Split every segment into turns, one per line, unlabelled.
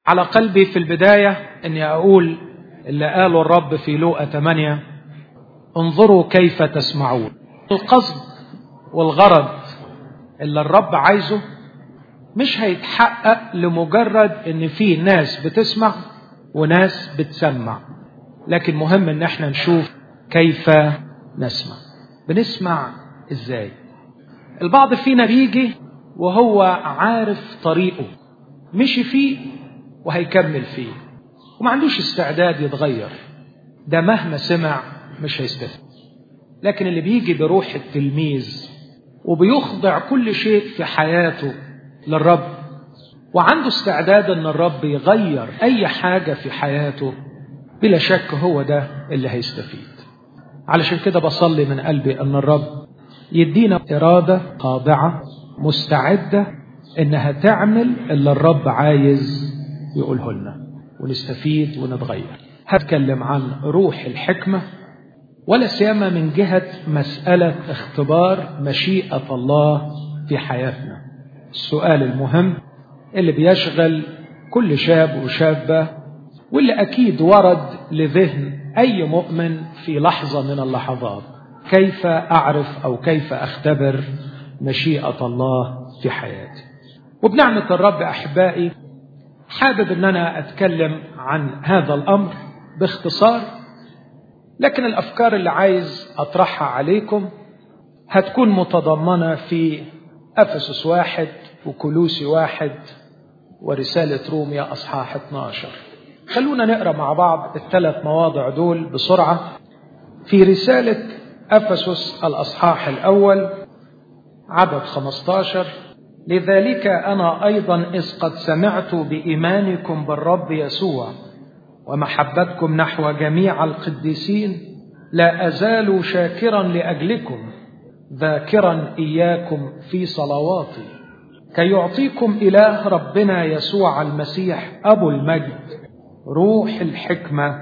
على قلبي في البداية أني أقول اللي قاله الرب في لوقا 8: انظروا كيف تسمعون. القصد والغرض اللي الرب عايزه مش هيتحقق لمجرد ان في ناس بتسمع وناس بتسمع، لكن مهم ان احنا نشوف كيف نسمع. بنسمع ازاي؟ البعض فينا بيجي وهو عارف طريقه، مشي فيه وهيكمل فيه وما عندوش استعداد يتغير، ده مهما سمع مش هيستفيد. لكن اللي بيجي بروح التلميذ وبيخضع كل شيء في حياته للرب وعنده استعداد ان الرب يغير اي حاجة في حياته، بلا شك هو ده اللي هيستفيد. علشان كده بصلي من قلبي ان الرب يدينا إرادة خاضعة مستعدة انها تعمل اللي الرب عايز يقوله لنا ونستفيد ونتغير. هتكلم عن روح الحكمة، ولا سيما من جهة مسألة اختبار مشيئة الله في حياتنا. السؤال المهم اللي بيشغل كل شاب وشابة، واللي أكيد ورد لذهن أي مؤمن في لحظة من اللحظات: كيف أعرف أو كيف أختبر مشيئة الله في حياتي؟ وبنعمة الرب أحبائي حابب أن أنا أتكلم عن هذا الأمر باختصار، لكن الأفكار اللي عايز أطرحها عليكم هتكون متضمنة في أفسس 1 وكولوسي 1 ورسالة روميا أصحاح 12. خلونا نقرأ مع بعض الثلاث مواضع دول بسرعة. في رسالة أفسس الأصحاح الأول عدد 15: لذلك أنا أيضا إذ قد سمعت بإيمانكم بالرب يسوع ومحبتكم نحو جميع القديسين لا أزال شاكرا لأجلكم، ذاكرا إياكم في صلواتي، كي يعطيكم إله ربنا يسوع المسيح أبو المجد روح الحكمة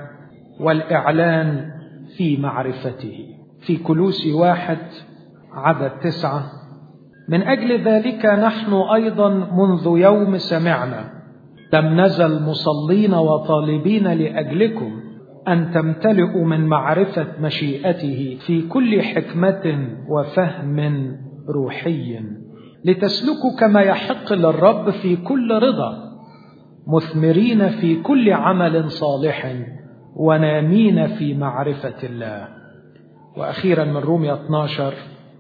والإعلان في معرفته. في كولوسي 1 عدد 9: من أجل ذلك نحن أيضا منذ يوم سمعنا لم نزل مصلين وطالبين لأجلكم أن تمتلئوا من معرفة مشيئته في كل حكمة وفهم روحي، لتسلكوا كما يحق للرب في كل رضا، مثمرين في كل عمل صالح ونامين في معرفة الله. وأخيرا من روميا 12: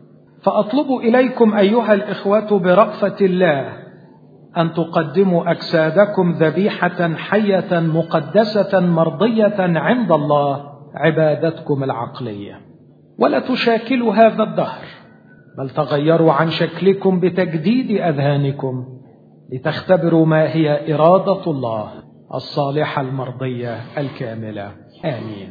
فأطلب إليكم أيها الإخوة برأفة الله أن تقدموا أجسادكم ذبيحة حية مقدسة مرضية عند الله، عبادتكم العقلية، ولا تشاكلوا هذا الدهر، بل تغيروا عن شكلكم بتجديد أذهانكم لتختبروا ما هي إرادة الله الصالحة المرضية الكاملة. آمين.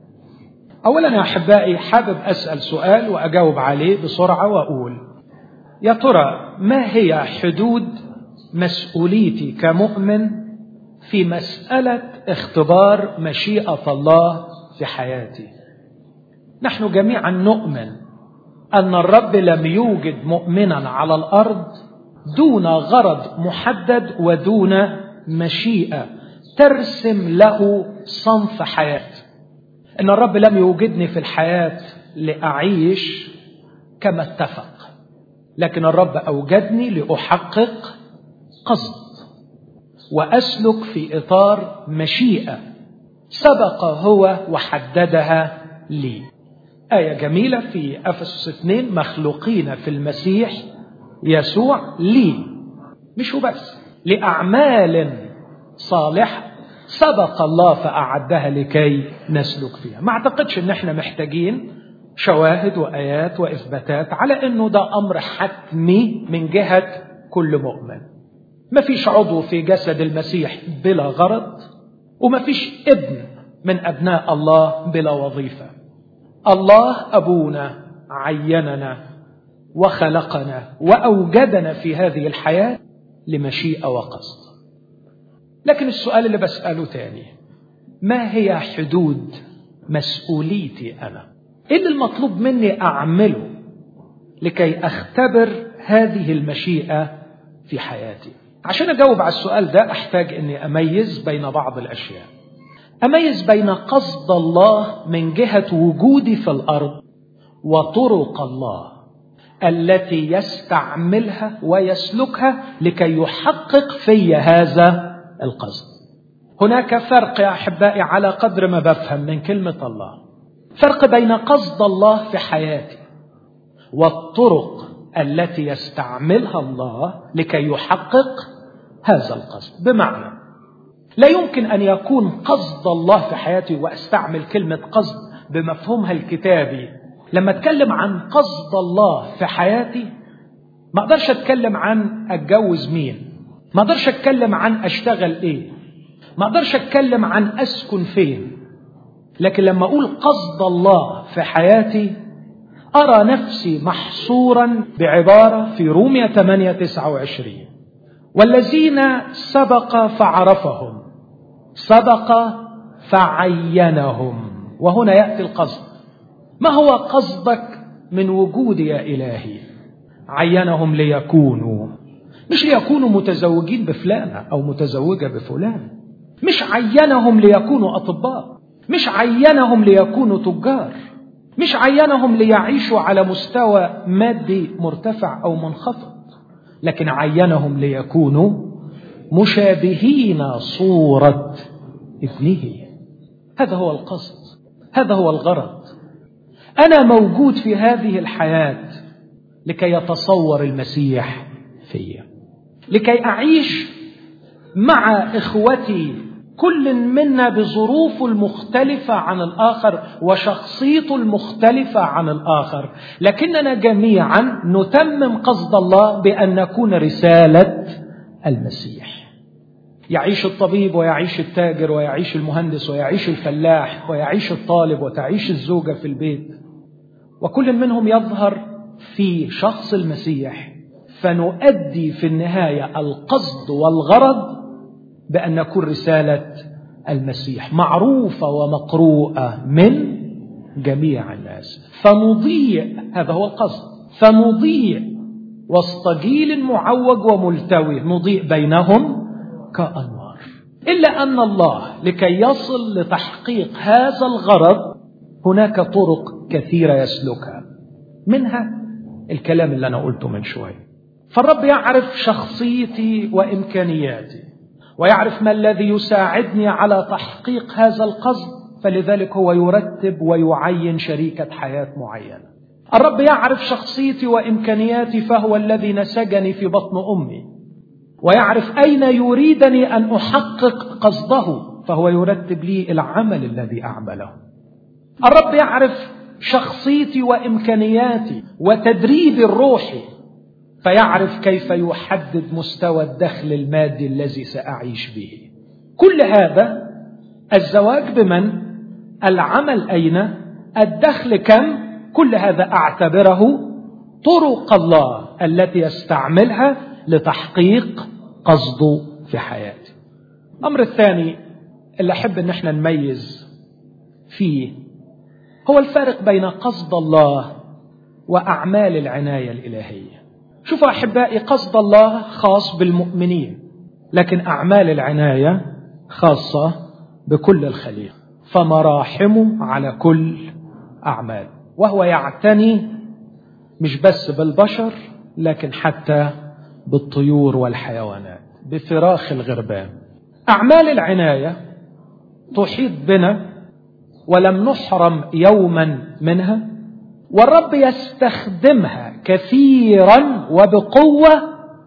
أولا يا أحبائي حابب أسأل سؤال وأجاوب عليه بسرعة وأقول: يا ترى ما هي حدود مسؤوليتي كمؤمن في مسألة اختبار مشيئة الله في حياتي؟ نحن جميعا نؤمن أن الرب لم يوجد مؤمنا على الأرض دون غرض محدد ودون مشيئة ترسم له صنف حياة. إن الرب لم يوجدني في الحياة لأعيش كما اتفق، لكن الرب أوجدني لأحقق قصد وأسلك في إطار مشيئة سبق هو وحددها لي. آية جميلة في أفسس 2: مخلوقين في المسيح يسوع لي، مش بس لأعمال صالحة سبق الله فأعدها لكي نسلك فيها. ما أعتقدش إن احنا محتاجين شواهد وآيات وإثباتات على إنه ده أمر حتمي من جهة كل مؤمن. ما فيش عضو في جسد المسيح بلا غرض، وما فيش ابن من أبناء الله بلا وظيفة. الله أبونا عيننا وخلقنا وأوجدنا في هذه الحياة لمشيئة وقصد. لكن السؤال اللي بسأله تاني: ما هي حدود مسؤوليتي أنا؟ إيه اللي المطلوب مني أعمله لكي أختبر هذه المشيئة في حياتي؟ عشان أجاوب على السؤال ده أحتاج أني أميز بين بعض الأشياء. أميز بين قصد الله من جهة وجودي في الأرض وطرق الله التي يستعملها ويسلكها لكي يحقق في هذا القصد. هناك فرق يا أحبائي على قدر ما بفهم من كلمة الله، فرق بين قصد الله في حياتي والطرق التي يستعملها الله لكي يحقق هذا القصد. بمعنى لا يمكن أن يكون قصد الله في حياتي، وأستعمل كلمة قصد بمفهومها الكتابي. لما أتكلم عن قصد الله في حياتي ما أقدرش أتكلم عن أتجوز مين، ما أقدرش أتكلم عن أشتغل إيه، ما أقدرش أتكلم عن أسكن فين. لكن لما أقول قصد الله في حياتي أرى نفسي محصورا بعبارة في رومية 8:29: والذين سبق فعرفهم سبق فعينهم. وهنا يأتي القصد. ما هو قصدك من وجودي يا إلهي؟ عينهم ليكونوا، مش ليكونوا متزوجين بفلانة أو متزوجة بفلان، مش عينهم ليكونوا أطباء، مش عينهم ليكونوا تجار، مش عينهم ليعيشوا على مستوى مادي مرتفع أو منخفض، لكن عينهم ليكونوا مشابهين صورة ابنه. هذا هو القصد، هذا هو الغرض. أنا موجود في هذه الحياة لكي يتصور المسيح فيا، لكي أعيش مع إخوتي كل منا بظروفه المختلفة عن الآخر وشخصيته المختلفة عن الآخر، لكننا جميعا نتمم قصد الله بأن نكون رسالة المسيح. يعيش الطبيب ويعيش التاجر ويعيش المهندس ويعيش الفلاح ويعيش الطالب وتعيش الزوجة في البيت، وكل منهم يظهر في شخص المسيح، فنؤدي في النهاية القصد والغرض بأن نكون رسالة المسيح معروفة ومقروءة من جميع الناس، فنضيء. هذا هو القصد، فنضيء وسط جيل معوج وملتوي، نضيء بينهم كأنوار. إلا أن الله لكي يصل لتحقيق هذا الغرض هناك طرق كثيرة يسلكها، منها الكلام اللي أنا قلته من شوية. فالرب يعرف شخصيتي وإمكانياتي، ويعرف ما الذي يساعدني على تحقيق هذا القصد، فلذلك هو يرتب ويعين شريكة حياة معينة. الرب يعرف شخصيتي وإمكانياتي، فهو الذي نسجني في بطن أمي، ويعرف أين يريدني أن أحقق قصده، فهو يرتب لي العمل الذي أعمله. الرب يعرف شخصيتي وإمكانياتي وتدريبي الروحي، فيعرف كيف يحدد مستوى الدخل المادي الذي سأعيش به. كل هذا، الزواج بمن، العمل أين، الدخل كم، كل هذا أعتبره طرق الله التي يستعملها لتحقيق قصده في حياتي. الأمر الثاني اللي أحب أن احنا نميز فيه هو الفارق بين قصد الله وأعمال العناية الإلهية. شوفوا أحبائي، قصد الله خاص بالمؤمنين، لكن أعمال العناية خاصة بكل الخليقة، فمراحمه على كل أعمال، وهو يعتني مش بس بالبشر لكن حتى بالطيور والحيوانات، بفراخ الغربان. أعمال العناية تحيط بنا ولم نحرم يوما منها، والرب يستخدمها كثيرا وبقوة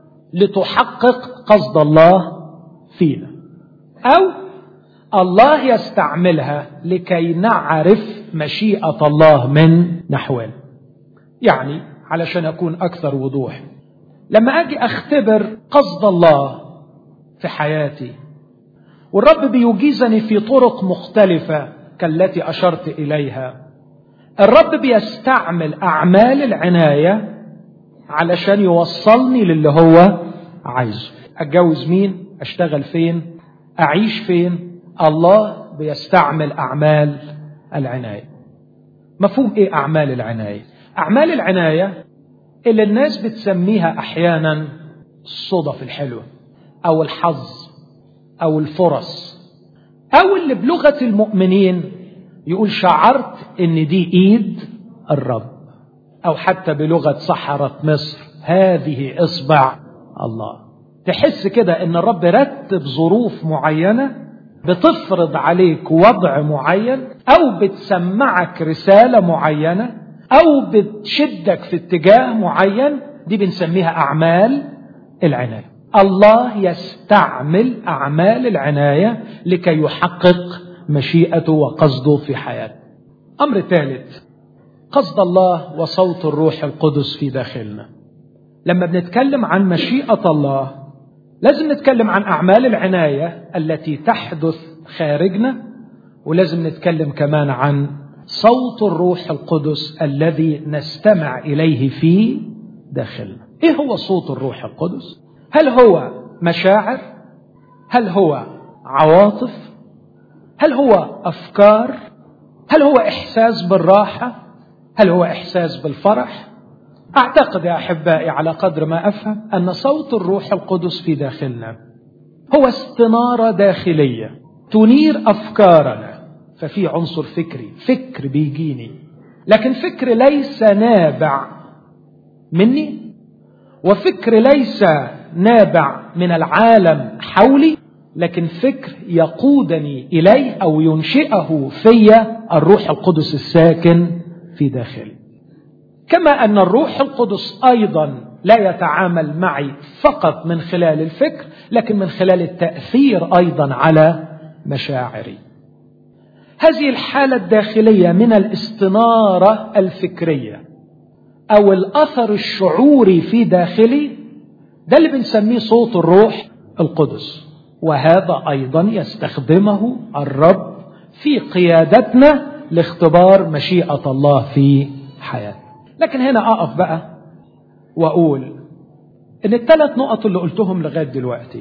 لتحقق قصد الله فينا، أو الله يستعملها لكي نعرف مشيئة الله من نحونا. يعني علشان أكون أكثر وضوح، لما أجي أختبر قصد الله في حياتي والرب بيجيزني في طرق مختلفة كالتي أشرت إليها، الرب بيستعمل أعمال العناية علشان يوصلني للي هو عايزه. أتجوز مين، أشتغل فين، أعيش فين، الله بيستعمل أعمال العناية. مفهوم إيه أعمال العناية؟ أعمال العناية اللي الناس بتسميها أحيانا الصدف الحلوة، أو الحظ أو الفرص، أو اللي بلغة المؤمنين يقول شعرت إن دي إيد الرب، أو حتى بلغة سحرة مصر هذه إصبع الله. تحس كده إن الرب رتب ظروف معينة بتفرض عليك وضع معين، أو بتسمعك رسالة معينة، أو بتشدك في اتجاه معين. دي بنسميها أعمال العناية. الله يستعمل أعمال العناية لكي يحقق مشيئته وقصده في حياته. أمر ثالث، قصد الله وصوت الروح القدس في داخلنا. لما بنتكلم عن مشيئة الله لازم نتكلم عن أعمال العناية التي تحدث خارجنا، ولازم نتكلم كمان عن صوت الروح القدس الذي نستمع إليه في داخلنا. إيه هو صوت الروح القدس؟ هل هو مشاعر؟ هل هو عواطف؟ هل هو أفكار؟ هل هو إحساس بالراحة؟ هل هو إحساس بالفرح؟ أعتقد يا أحبائي على قدر ما أفهم أن صوت الروح القدس في داخلنا هو استنارة داخلية تنير أفكارنا. ففي عنصر فكري، فكر بيجيني، لكن فكر ليس نابع مني، وفكر ليس نابع من العالم حولي، لكن فكر يقودني إليه أو ينشئه في الروح القدس الساكن في داخلي. كما أن الروح القدس أيضا لا يتعامل معي فقط من خلال الفكر، لكن من خلال التأثير أيضا على مشاعري. هذه الحالة الداخلية من الاستنارة الفكرية أو الأثر الشعوري في داخلي، ده اللي بنسميه صوت الروح القدس. وهذا أيضا يستخدمه الرب في قيادتنا لاختبار مشيئة الله في حياتنا. لكن هنا أقف بقى وأقول إن الثلاث نقط اللي قلتهم لغاية دلوقتي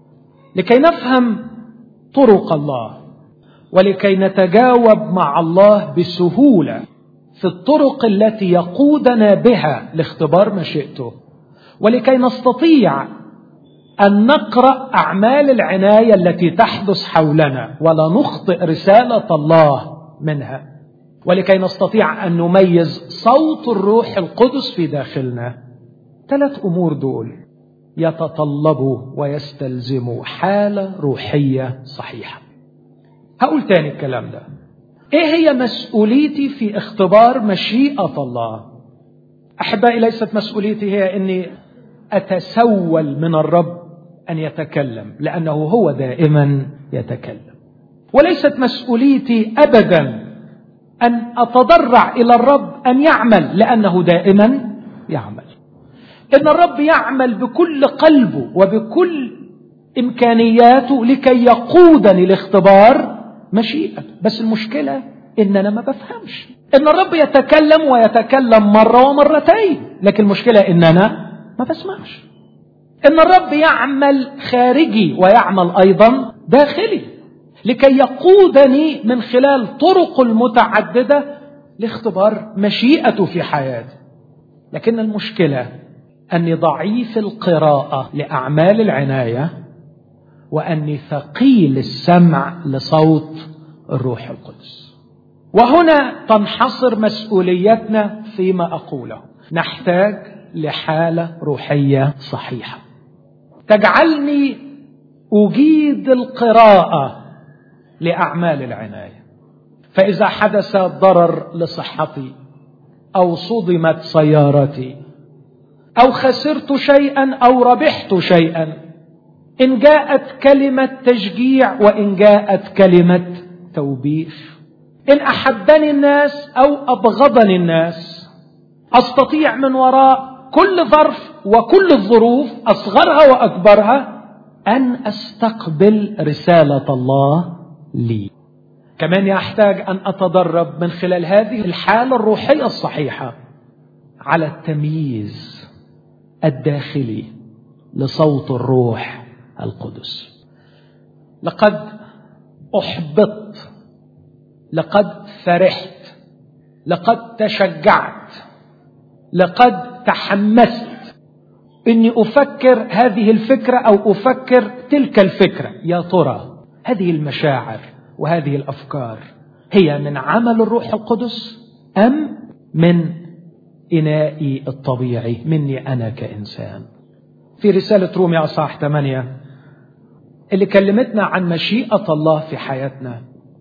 لكي نفهم طرق الله، ولكي نتجاوب مع الله بسهولة في الطرق التي يقودنا بها لاختبار مشيئته، ولكي نستطيع أن نقرأ أعمال العناية التي تحدث حولنا ولا نخطئ رسالة الله منها، ولكي نستطيع أن نميز صوت الروح القدس في داخلنا. ثلاث أمور دول يتطلبوا ويستلزموا حالة روحية صحيحة. هقول تاني الكلام ده. إيه هي مسؤوليتي في اختبار مشيئة الله؟ أحبائي، ليست مسؤوليتي هي أني أتسول من الرب أن يتكلم، لأنه هو دائما يتكلم. وليست مسؤوليتي أبدا أن أتضرع إلى الرب أن يعمل، لأنه دائما يعمل. إن الرب يعمل بكل قلبه وبكل إمكانياته لكي يقودني لاختبار مشيئته. بس المشكلة إن أنا ما بفهمش. إن الرب يتكلم ويتكلم مرة ومرتين، لكن المشكلة إن أنا ما بسمعش. إن الرب يعمل خارجي ويعمل أيضا داخلي لكي يقودني من خلال طرق المتعددة لاختبار مشيئته في حياتي. لكن المشكلة أني ضعيف القراءة لأعمال العناية، وأني ثقيل السمع لصوت الروح القدس. وهنا تنحصر مسؤوليتنا فيما أقوله. نحتاج لحالة روحية صحيحة تجعلني أجيد القراءة لأعمال العناية. فإذا حدث ضرر لصحتي، أو صدمت سيارتي، أو خسرت شيئا أو ربحت شيئا، إن جاءت كلمة تشجيع وإن جاءت كلمة توبيخ، إن أحبني الناس أو أبغضني الناس، أستطيع من وراء كل ظرف وكل الظروف أصغرها وأكبرها أن أستقبل رسالة الله لي. كمان يحتاج أن أتدرب من خلال هذه الحالة الروحية الصحيحة على التمييز الداخلي لصوت الروح القدس. لقد أحبطت، لقد فرحت، لقد تشجعت، لقد تحمست إني أفكر هذه الفكرة أو أفكر تلك الفكرة. يا ترى هذه المشاعر وهذه الأفكار هي من عمل الروح القدس أم من إنائي الطبيعي مني أنا كإنسان؟ في رسالة رومية أصحاح 8 اللي كلمتنا عن مشيئة الله في حياتنا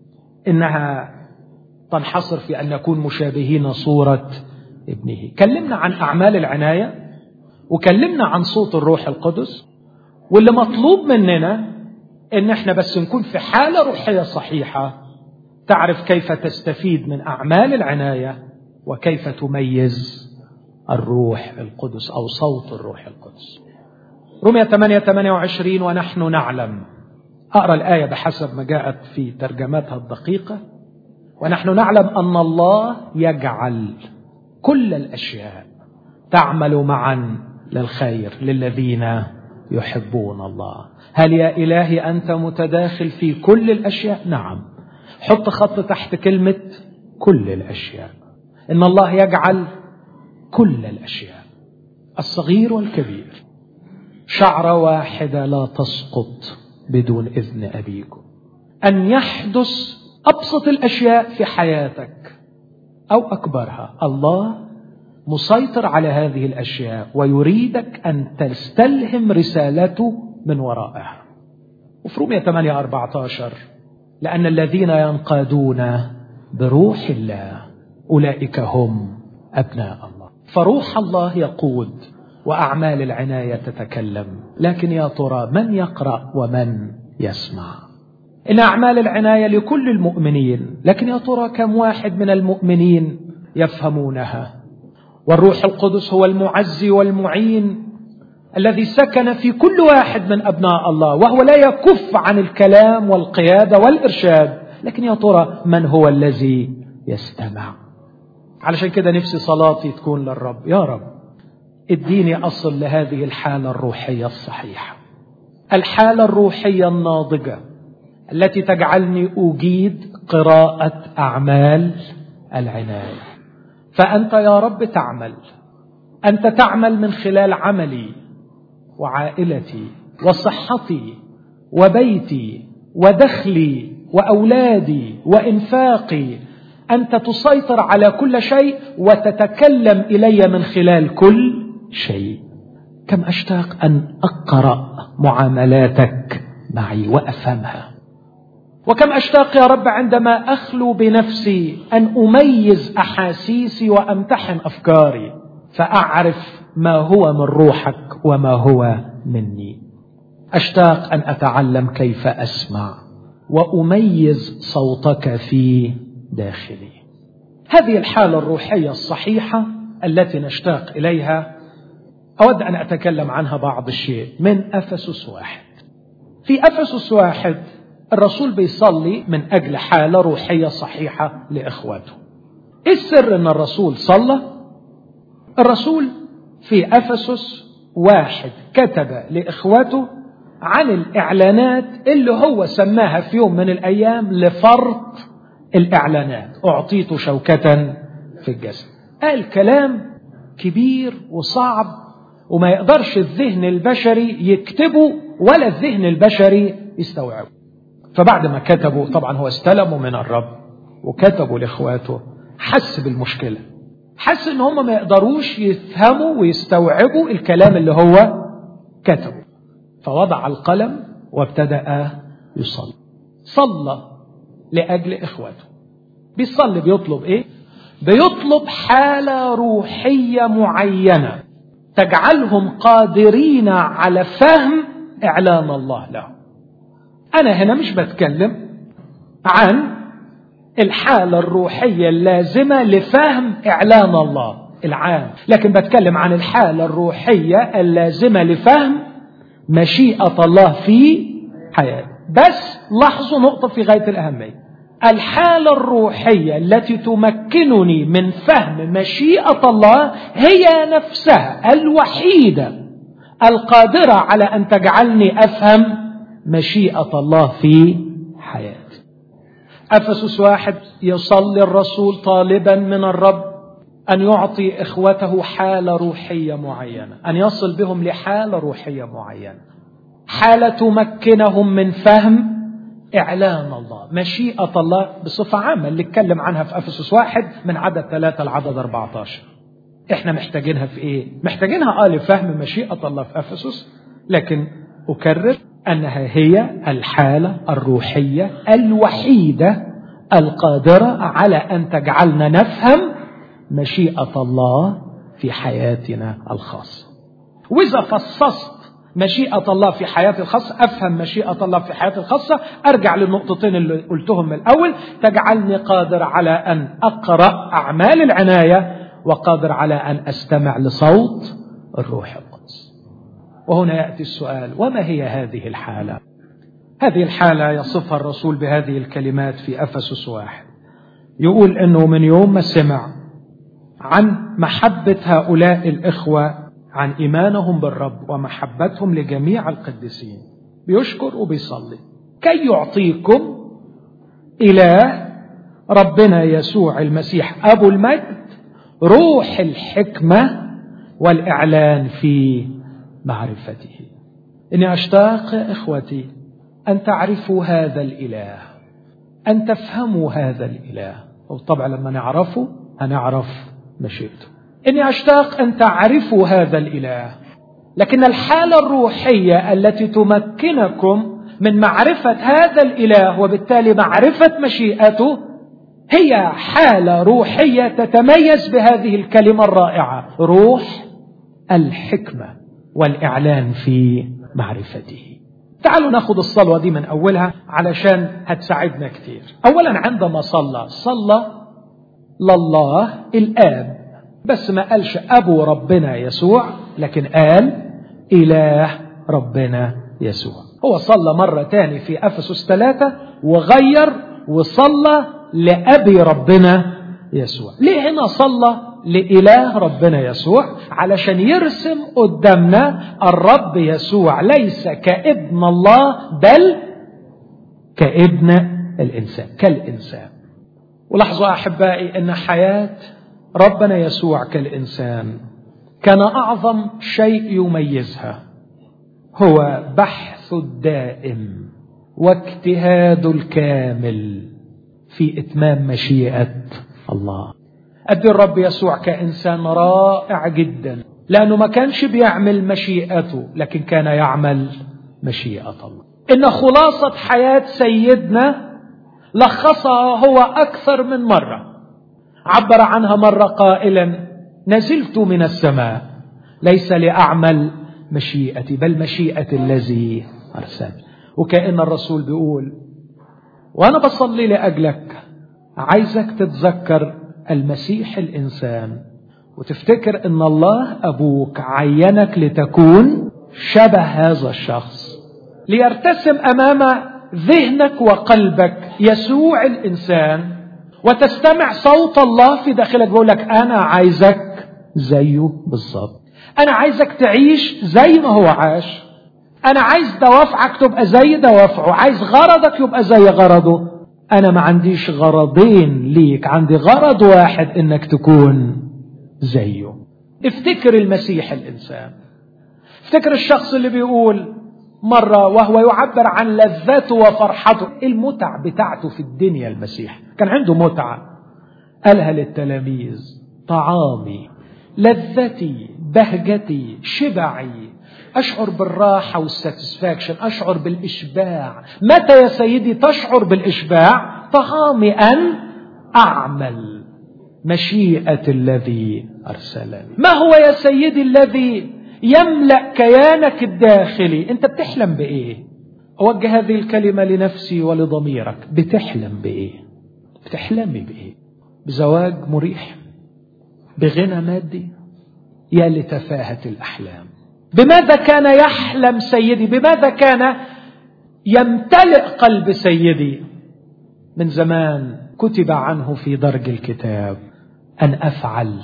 إنها تنحصر في أن نكون مشابهين صورة ابنه. كلمنا عن أعمال العناية وكلمنا عن صوت الروح القدس، واللي مطلوب مننا إن احنا بس نكون في حالة روحية صحيحة تعرف كيف تستفيد من أعمال العناية وكيف تميز الروح القدس أو صوت الروح القدس. رومية 8:28 ونحن نعلم. أقرأ الآية بحسب ما جاءت في ترجمتها الدقيقة. ونحن نعلم أن الله يجعل كل الأشياء تعمل معا للخير للذين يحبون الله. هل يا إلهي أنت متداخل في كل الأشياء؟ نعم. حط خط تحت كلمة كل الأشياء. إن الله يجعل كل الأشياء الصغير والكبير. شعرة واحدة لا تسقط بدون إذن أبيكم. أن يحدث أبسط الأشياء في حياتك أو أكبرها، الله مسيطر على هذه الأشياء ويريدك أن تستلهم رسالته من ورائها. وفي رومية 8:14 لأن الذين ينقادون بروح الله أولئك هم أبناء الله. فروح الله يقود وأعمال العناية تتكلم. لكن يا ترى من يقرأ ومن يسمع؟ إن أعمال العناية لكل المؤمنين، لكن يا ترى كم واحد من المؤمنين يفهمونها؟ والروح القدس هو المعزي والمعين الذي سكن في كل واحد من أبناء الله، وهو لا يكف عن الكلام والقيادة والإرشاد. لكن يا ترى من هو الذي يستمع؟ علشان كده نفسي صلاتي تكون للرب: يا رب اديني أصل لهذه الحالة الروحية الصحيحة، الحالة الروحية الناضجة التي تجعلني أجيد قراءة أعمال العناية. فأنت يا رب تعمل، أنت تعمل من خلال عملي وعائلتي وصحتي وبيتي ودخلي وأولادي وإنفاقي. أنت تسيطر على كل شيء وتتكلم إلي من خلال كل شيء. كم أشتاق أن أقرأ معاملاتك معي وأفهمها، وكم أشتاق يا رب عندما أخلو بنفسي أن أميز أحاسيسي وأمتحن أفكاري فأعرف ما هو من روحك وما هو مني. أشتاق أن أتعلم كيف أسمع وأميز صوتك في داخلي. هذه الحالة الروحية الصحيحة التي نشتاق إليها أود أن أتكلم عنها بعض الشيء من أفسس 1. في أفسس 1 الرسول بيصلي من أجل حالة روحية صحيحة لإخواته. إيه السر أن الرسول صلى؟ الرسول في أفسس 1 كتب لإخواته عن الإعلانات اللي هو سماها في يوم من الأيام لفرط الإعلانات. أعطيت شوكة في الجسد. قال كلام كبير وصعب وما يقدرش الذهن البشري يكتبه ولا الذهن البشري يستوعبه. فبعد ما كتبوا، طبعا هو استلموا من الرب وكتبوا لإخواته، حس بالمشكلة، حس ان هم ما يقدروش يفهموا ويستوعبوا الكلام اللي هو كتبه. فوضع القلم وابتدأ يصلي. صلى لأجل إخواته. بيصلي بيطلب إيه؟ بيطلب حالة روحية معينة تجعلهم قادرين على فهم إعلان الله لهم. أنا هنا مش بتكلم عن الحالة الروحية اللازمة لفهم إعلان الله العام، لكن بتكلم عن الحالة الروحية اللازمة لفهم مشيئة الله في حياتي. بس لاحظوا نقطة في غاية الأهمية: الحالة الروحية التي تمكنني من فهم مشيئة الله هي نفسها الوحيدة القادرة على أن تجعلني أفهم مشيئة الله في حياتي. أفسس 1 يصلي الرسول طالبا من الرب أن يعطي إخوته حالة روحية معينة، أن يصل بهم لحالة روحية معينة، حالة تمكنهم من فهم إعلان الله، مشيئة الله بصفة عامة اللي اتكلم عنها في أفسس 1 من عدد 3 لعدد 14. إحنا محتاجينها في إيه؟ محتاجينها لفهم مشيئة الله في أفسس، لكن أكرر أنها هي الحالة الروحية الوحيدة القادرة على أن تجعلنا نفهم مشيئة الله في حياتنا الخاصة. وإذا فصصت مشيئة الله في حياتي الخاصة، أفهم مشيئة الله في حياتي الخاصة، أرجع للنقطتين اللي قلتهم من الأول، تجعلني قادر على أن أقرأ أعمال العناية وقادر على أن أستمع لصوت الروح القدس. وهنا يأتي السؤال: وما هي هذه الحالة؟ هذه الحالة يصفها الرسول بهذه الكلمات في أفسس 1، يقول إنه من يوم ما سمع عن محبة هؤلاء الإخوة، عن إيمانهم بالرب ومحبتهم لجميع القديسين، بيشكر وبيصلي كي يعطيكم إله ربنا يسوع المسيح أبو المجد روح الحكمة والإعلان في معرفته. إني أشتاق إخوتي أن تعرفوا هذا الإله، أن تفهموا هذا الإله، وطبعا لما نعرفه هنعرف مشيئته. إني أشتاق أن تعرفوا هذا الإله، لكن الحالة الروحية التي تمكنكم من معرفة هذا الإله وبالتالي معرفة مشيئته هي حالة روحية تتميز بهذه الكلمة الرائعة: روح الحكمة والإعلان في معرفته. تعالوا ناخذ الصلوة دي من أولها علشان هتساعدنا كتير. أولا عندما صلى لله الآب، بس ما قالش أبو ربنا يسوع، لكن قال إله ربنا يسوع. هو صلى مرة تاني في أفسس 3 وغير وصلى لأبي ربنا يسوع. ليه هنا صلى لإله ربنا يسوع؟ علشان يرسم قدامنا الرب يسوع ليس كابن الله بل كابن الإنسان، كالإنسان. ولاحظوا أحبائي أن حياة ربنا يسوع كالإنسان كان أعظم شيء يميزها هو بحث الدائم واجتهاد الكامل في إتمام مشيئة الله. قد الرب يسوع كإنسان رائع جدا، لأنه ما كانش بيعمل مشيئته لكن كان يعمل مشيئة الله. إن خلاصة حياة سيدنا لخصها هو أكثر من مرة، عبر عنها مرة قائلا: نزلت من السماء ليس لأعمل مشيئتي بل مشيئة الذي أرسلني. وكأن الرسول بيقول: وأنا بصلي لأجلك عايزك تتذكر المسيح الإنسان وتفتكر أن الله أبوك عينك لتكون شبه هذا الشخص، ليرتسم أمام ذهنك وقلبك يسوع الإنسان، وتستمع صوت الله في داخلك بيقول لك: أنا عايزك زيه بالظبط، أنا عايزك تعيش زي ما هو عاش، أنا عايز دوافعك تبقى زي دوافعه، عايز غرضك يبقى زي غرضه. أنا ما عنديش غرضين ليك، عندي غرض واحد، إنك تكون زيه. افتكر المسيح الإنسان، افتكر الشخص اللي بيقول مرة وهو يعبر عن لذته وفرحته، المتع بتاعته في الدنيا. المسيح كان عنده متعة قالها للتلاميذ: طعامي، لذتي، بهجتي، شبعي، أشعر بالراحة والساتسفاكشن، أشعر بالإشباع. متى يا سيدي تشعر بالإشباع؟ طعامي أن أعمل مشيئة الذي أرسلني. ما هو يا سيدي الذي يملأ كيانك الداخلي؟ أنت بتحلم بإيه؟ أوجه هذه الكلمة لنفسي ولضميرك. بتحلم بإيه؟ بتحلمي بإيه؟ بزواج مريح؟ بغنى مادي؟ يا لتفاهة الأحلام. بماذا كان يحلم سيدي؟ بماذا كان يمتلئ قلب سيدي؟ من زمان كتب عنه في درج الكتاب: أن أفعل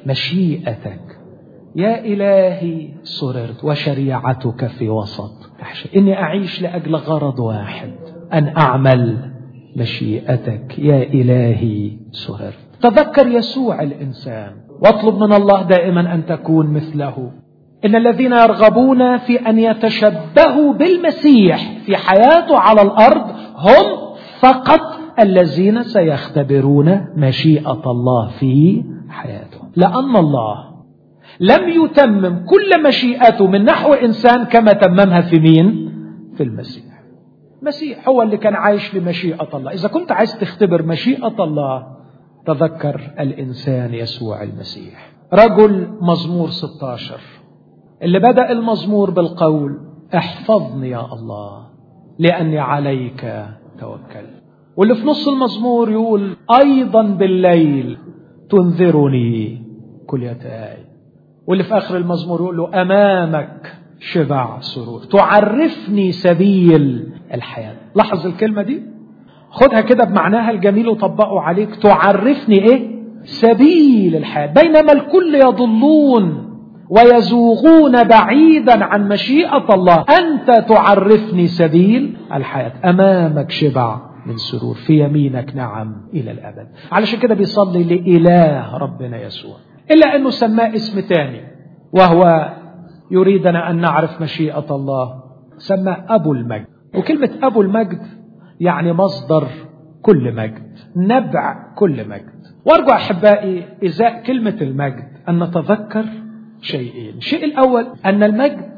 مشيئتك يا إلهي سررت وشريعتك في وسط أحشائي. إني أعيش لأجل غرض واحد: أن أعمل مشيئتك يا إلهي سررت. تذكر يسوع الإنسان واطلب من الله دائما أن تكون مثله. إن الذين يرغبون في أن يتشبهوا بالمسيح في حياته على الأرض هم فقط الذين سيختبرون مشيئة الله في حياته، لأن الله لم يتمم كل مشيئته من نحو إنسان كما تممها في مين؟ في المسيح. المسيح هو اللي كان عايش لمشيئة الله. إذا كنت عايز تختبر مشيئة الله تذكر الإنسان يسوع المسيح. رجل مزمور 16 اللي بدأ المزمور بالقول احفظني يا الله لأني عليك توكل، واللي في نص المزمور يقول أيضا بالليل تنذرني كليتاي، واللي في آخر المزمور يقول له أمامك شبع سرور تعرفني سبيل الحياة. لاحظ الكلمة دي، خدها كده بمعناها الجميل وطبقه عليك. تعرفني ايه؟ سبيل الحياة، بينما الكل يضلون ويزوغون بعيدا عن مشيئة الله، أنت تعرفني سبيل الحياة. أمامك شبع من سرور، في يمينك نعم إلى الأبد. علشان كده بيصلي لإله ربنا يسوع، إلا أنه سماه اسم تاني وهو يريدنا أن نعرف مشيئة الله، سماه أبو المجد. وكلمة أبو المجد يعني مصدر كل مجد، نبع كل مجد. وأرجو أحبائي إزاء كلمة المجد أن نتذكر شيئين. الشيء الأول أن المجد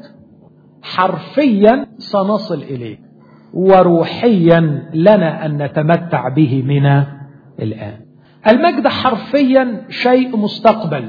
حرفيا سنصل إليه، وروحيا لنا أن نتمتع به من الآن. المجد حرفيا شيء مستقبل،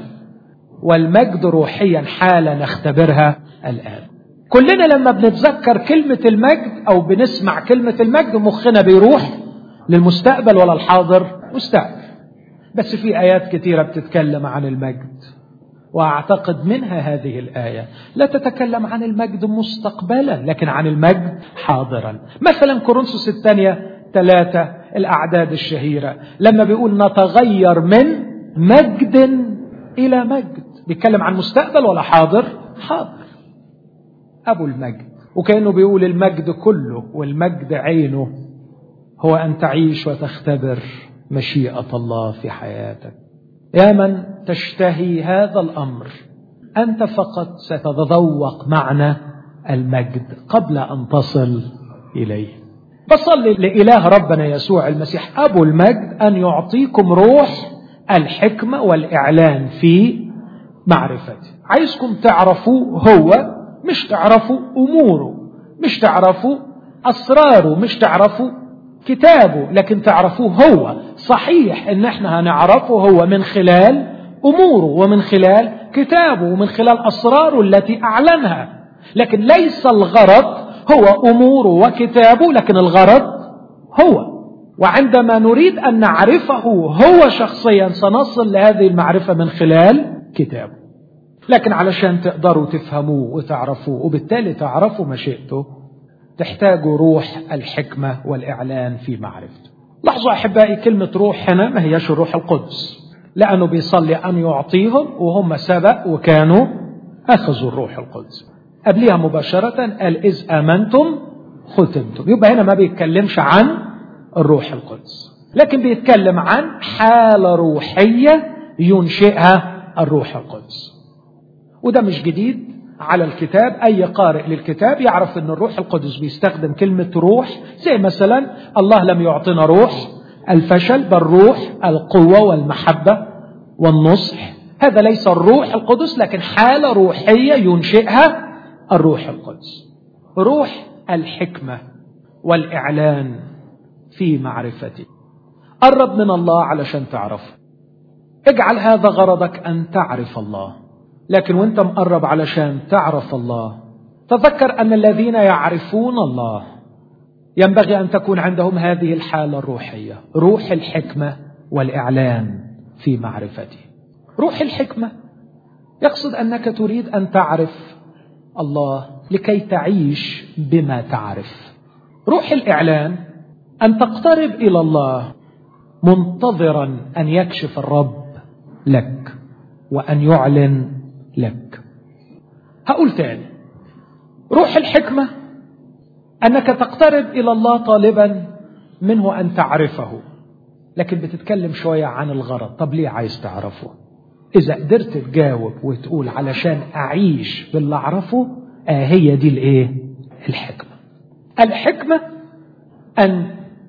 والمجد روحيا حالة نختبرها الآن. كلنا لما بنتذكر كلمة المجد أو بنسمع كلمة المجد مخنا بيروح للمستقبل ولا الحاضر؟ مستقبل. بس في آيات كتيرة بتتكلم عن المجد، وأعتقد منها هذه الآية لا تتكلم عن المجد مستقبلا لكن عن المجد حاضرا. مثلا كورنثوس الثانية 3 الأعداد الشهيرة لما بيقول نتغير من مجد إلى مجد، بيتكلم عن مستقبل ولا حاضر؟ حاضر. أبو المجد، وكأنه بيقول المجد كله والمجد عينه هو أن تعيش وتختبر مشيئة الله في حياتك. يا من تشتهي هذا الأمر، أنت فقط ستتذوق معنى المجد قبل أن تصل إليه. بصلي لإله ربنا يسوع المسيح أبو المجد أن يعطيكم روح الحكمة والإعلان في معرفته. عايزكم تعرفوا هو، مش تعرفوا أموره، مش تعرفوا أسراره، مش تعرفوا كتابه، لكن تعرفوه هو. صحيح ان احنا هنعرفه هو من خلال اموره ومن خلال كتابه ومن خلال اسراره التي اعلنها، لكن ليس الغرض هو اموره وكتابه، لكن الغرض هو. وعندما نريد ان نعرفه هو شخصيا سنصل لهذه المعرفة من خلال كتابه. لكن علشان تقدروا تفهموه وتعرفوه وبالتالي تعرفوا مشيئته تحتاجوا روح الحكمة والإعلان في معرفته. لاحظوا أحبائي كلمة روح هنا ما هيش الروح القدس، لأنه بيصلي أن يعطيهم وهم سبق وكانوا أخذوا الروح القدس. قبلها مباشرة قال إذ آمنتم ختمتم. يبقى هنا ما بيتكلمش عن الروح القدس، لكن بيتكلم عن حالة روحية ينشئها الروح القدس. وده مش جديد على الكتاب. أي قارئ للكتاب يعرف أن الروح القدس بيستخدم كلمة روح، زي مثلا الله لم يعطينا روح الفشل بل روح القوة والمحبة والنصح. هذا ليس الروح القدس لكن حالة روحية ينشئها الروح القدس. روح الحكمة والإعلان في معرفتي. قرب من الله علشان تعرف. اجعل هذا غرضك أن تعرف الله، لكن وانت مقرب علشان تعرف الله تذكر أن الذين يعرفون الله ينبغي أن تكون عندهم هذه الحالة الروحية، روح الحكمة والإعلان في معرفته. روح الحكمة يقصد أنك تريد أن تعرف الله لكي تعيش بما تعرف. روح الإعلان أن تقترب إلى الله منتظرا أن يكشف الرب لك وأن يعلن لك. هقول تاني، روح الحكمة أنك تقترب إلى الله طالبا منه أن تعرفه، لكن بتتكلم شوية عن الغرض. طب ليه عايز تعرفه؟ إذا قدرت تجاوب وتقول علشان أعيش باللي أعرفه، هي دي الإيه؟ الحكمة. الحكمة أن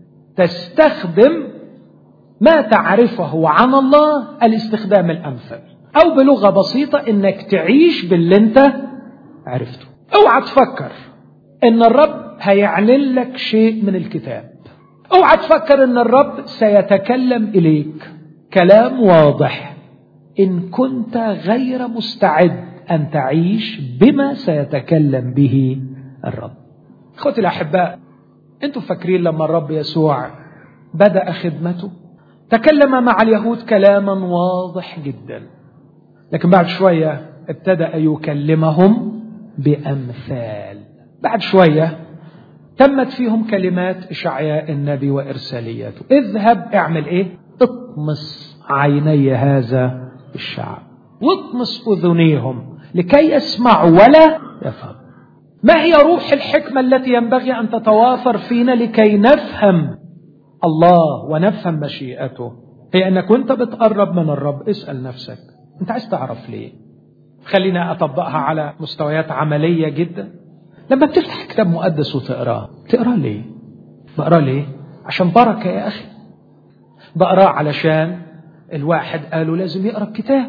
تستخدم ما تعرفه عن الله الاستخدام الأمثل، أو بلغة بسيطة إنك تعيش باللي أنت عرفته. اوعى تفكر إن الرب هيعلن لك شيء من الكتاب، اوعى تفكر إن الرب سيتكلم إليك كلام واضح إن كنت غير مستعد أن تعيش بما سيتكلم به الرب. أخوتي الأحباء، أنتم فاكرين لما الرب يسوع بدأ خدمته تكلم مع اليهود كلاما واضح جدا، لكن بعد شوية ابتدأ يكلمهم بأمثال. بعد شوية تمت فيهم كلمات إشعياء النبي وإرساليته: اذهب اعمل إيه؟ اطمس عيني هذا الشعب واطمس أذنيهم لكي يسمعوا ولا يفهم. ما هي روح الحكمة التي ينبغي أن تتوافر فينا لكي نفهم الله ونفهم مشيئته؟ هي أنك وانت بتقرب من الرب اسأل نفسك انت عايز تعرف ليه. خلينا أطبقها على مستويات عملية جدا. لما بتفتح كتاب مقدس وتقراه، تقراه ليه؟ بقراه ليه؟ عشان بركة يا أخي. بقراه علشان الواحد قالوا لازم يقرأ الكتاب.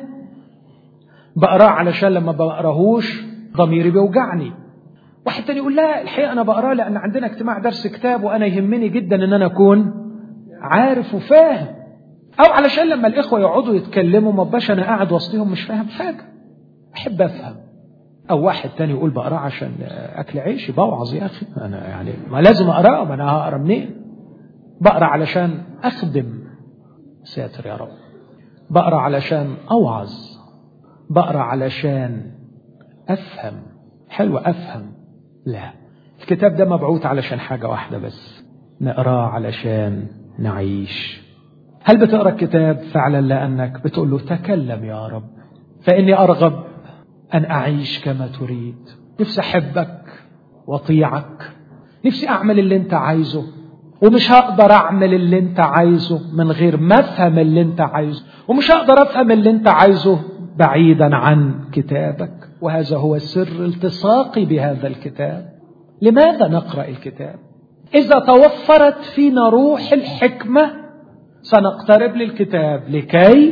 بقراه علشان لما بقراهوش ضميري بيوجعني. واحد تاني يقول لا الحقيقة أنا بقراه لأن عندنا اجتماع درس كتاب وأنا يهمني جدا أن أنا أكون عارف وفاهم. أو علشان لما الإخوة يقعدوا يتكلموا ما بقاش أنا قاعد وسطهم مش فاهم حاجة، أحب أفهم. أو واحد تاني يقول بقراه عشان أكل عيشي، بوعظ يا أخي أنا يعني ما لازم أقراه، ما أنا هقرا منين؟ بقرا علشان أخدم، ساتر يا رب. بقرا علشان أوعظ، بقرا علشان أفهم. حلو أفهم؟ لا، الكتاب ده مبعوث علشان حاجة واحدة بس، نقراه علشان نعيش. هل بتقرأ الكتاب فعلا لأنك بتقول له تكلم يا رب فإني أرغب أن أعيش كما تريد، نفسي أحبك وأطيعك، نفسي أعمل اللي أنت عايزه، ومش هقدر أعمل اللي أنت عايزه من غير ما أفهم اللي أنت عايزه، ومش هقدر أفهم اللي أنت عايزه بعيدا عن كتابك. وهذا هو سر التصاقي بهذا الكتاب. لماذا نقرأ الكتاب؟ إذا توفرت فينا روح الحكمة سنقترب للكتاب لكي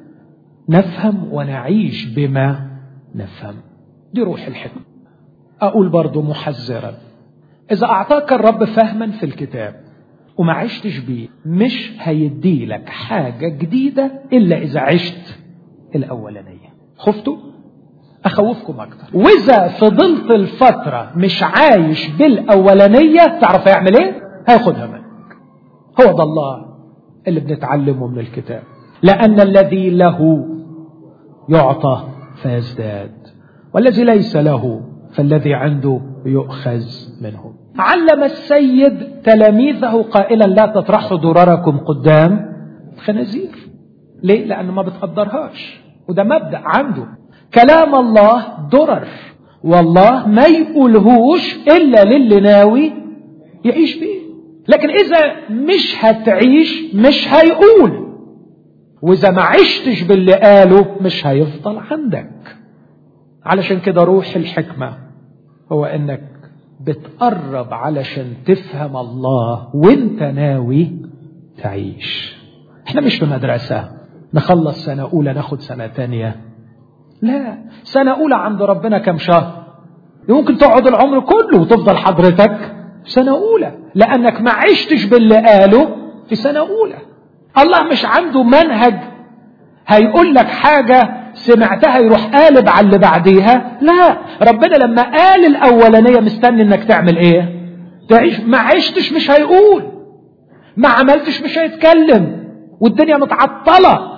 نفهم ونعيش بما نفهم. دي روح الحكمة. أقول برضو محذرا، إذا أعطاك الرب فهما في الكتاب وما عشتش بيه مش هيدي لك حاجة جديدة إلا إذا عشت الأولانية. خفتوا؟ أخوفكم أكتر. وإذا فضلت الفترة مش عايش بالأولانية تعرف هيعمل إيه؟ هياخدها منك. هو ده الله اللي بنتعلمه من الكتاب. لأن الذي له يعطى فيزداد، والذي ليس له فالذي عنده يؤخذ منه. علم السيد تلاميذه قائلا لا تطرحوا درركم قدام الخنازير. ليه؟ لأنه ما بتقدرهاش، وده مبدأ عنده. كلام الله درر، والله ما يقولهوش إلا للي ناوي يعيش بيه. لكن إذا مش هتعيش مش هيقول، وإذا ما عشتش باللي قاله مش هيفضل عندك. علشان كده روح الحكمة هو إنك بتقرب علشان تفهم الله وانت ناوي تعيش. احنا مش في مدرسة نخلص سنة أولى ناخد سنة تانية، لا، سنة أولى عند ربنا كم شهر؟ يمكن تقعد العمر كله وتفضل حضرتك سنة أولى، لأنك ما عشتش باللي قاله في سنة أولى. الله مش عنده منهج هيقول لك حاجة سمعتها يروح قالب على اللي بعديها، لا، ربنا لما قال الأولانية مستني انك تعمل ايه؟ تعيش. ما عشتش مش هيقول، ما عملتش مش هيتكلم، والدنيا متعطلة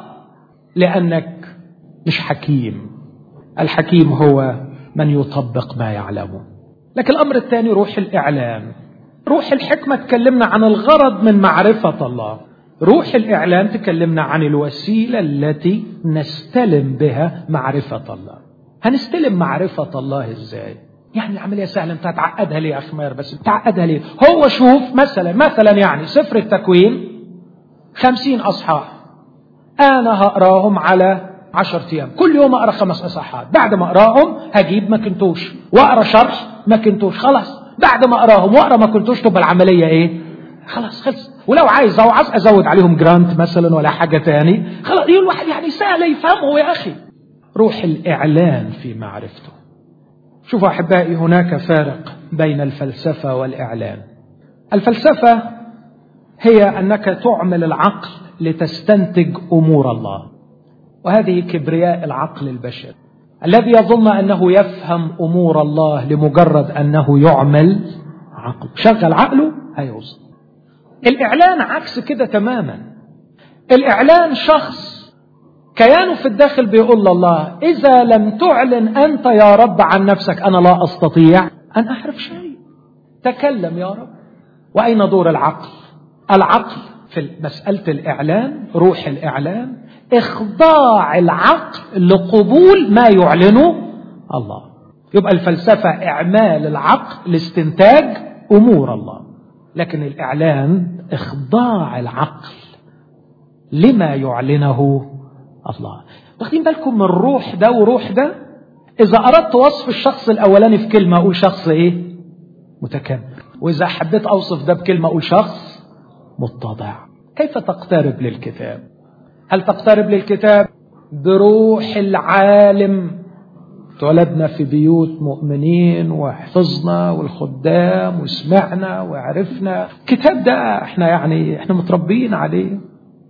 لأنك مش حكيم. الحكيم هو من يطبق ما يعلمه. لكن الأمر الثاني روح الإعلام. روح الحكمة تكلمنا عن الغرض من معرفة الله، روح الإعلام تكلمنا عن الوسيلة التي نستلم بها معرفة الله. هنستلم معرفة الله إزاي؟ يعني العملية سهلة، انت هتعقدها ليه يا أخي ماهر؟ بس تعقدها ليه؟ هو شوف مثلا يعني سفر التكوين 50 أصحاح، أنا هقراهم على 10 أيام كل يوم أقرأ 5 إصحاحات. بعد ما أقرأهم هجيب ماكنتوش وأقرأ شرح ماكنتوش. خلاص بعد ما أقرأهم وأقرأ ماكنتوش تبقى العملية إيه؟ خلاص خلص. ولو عايز أزود عليهم جرانت مثلا ولا حاجة تاني خلاص. الواحد يعني سهل يفهمه يا أخي. روح الإعلان في معرفته. شوفوا أحبائي، هناك فارق بين الفلسفة والإعلان. الفلسفة هي أنك تعمل العقل لتستنتج أمور الله، وهذه كبرياء العقل البشري الذي يظن أنه يفهم أمور الله لمجرد أنه يعمل عقل. شغل عقله هيوصل. الإعلان عكس كده تماما. الإعلان شخص كيانه في الداخل بيقول لله إذا لم تعلن أنت يا رب عن نفسك أنا لا أستطيع أن أعرف شيء. تكلم يا رب. وأين دور العقل؟ العقل في مسألة الإعلان، روح الإعلان، إخضاع العقل لقبول ما يعلنه الله. يبقى الفلسفة إعمال العقل لاستنتاج أمور الله، لكن الإعلان إخضاع العقل لما يعلنه الله. واخدين بالكم من الروح ده وروح ده؟ إذا أردت وصف الشخص الأولاني في كلمة أقول شخص إيه؟ متكبر. وإذا حبيت أوصف ده بكلمة أقول شخص متضع. كيف تقترب للكتاب؟ هل تقترب للكتاب بروح العالم؟ اتولدنا في بيوت مؤمنين وحفظنا والخدام وسمعنا وعرفنا الكتاب ده، احنا متربيين عليه.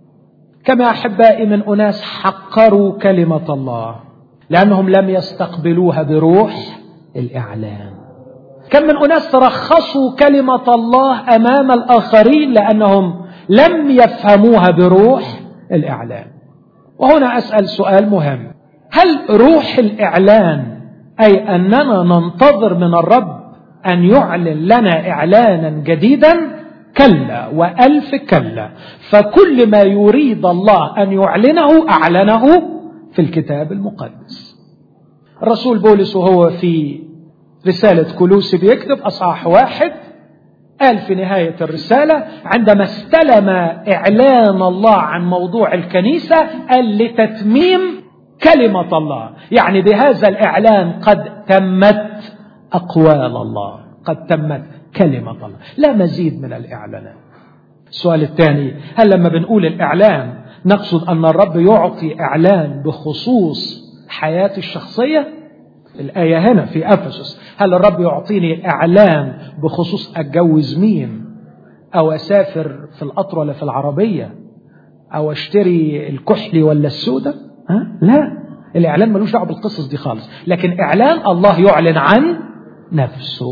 كما أحبائي من أناس حقروا كلمة الله لأنهم لم يستقبلوها بروح الإعلان. كم من أناس ترخصوا كلمة الله أمام الآخرين لأنهم لم يفهموها بروح الإعلان. وهنا أسأل سؤال مهم: هل روح الإعلان أي أننا ننتظر من الرب أن يعلن لنا إعلانا جديدا؟ كلا وألف كلا. فكل ما يريد الله أن يعلنه أعلنه في الكتاب المقدس. الرسول بولس وهو في رسالة كولوسي بيكتب أصحاح 1 قال في نهاية الرسالة عندما استلم إعلان الله عن موضوع الكنيسة قال لتتميم كلمة الله، يعني بهذا الإعلان قد تمت أقوال الله، قد تمت كلمة الله، لا مزيد من الإعلانات. السؤال الثاني: هل لما بنقول الإعلان نقصد أن الرب يعطي إعلان بخصوص حياتي الشخصية؟ الآية هنا في أفسس: هل الرب يعطيني إعلان بخصوص أتجوز مين، أو أسافر في القطر ولا في العربية، أو أشتري الكحلي ولا السودة؟ لا، الإعلان ملوش دعوة بالقصص دي خالص. لكن إعلان الله يعلن عن نفسه.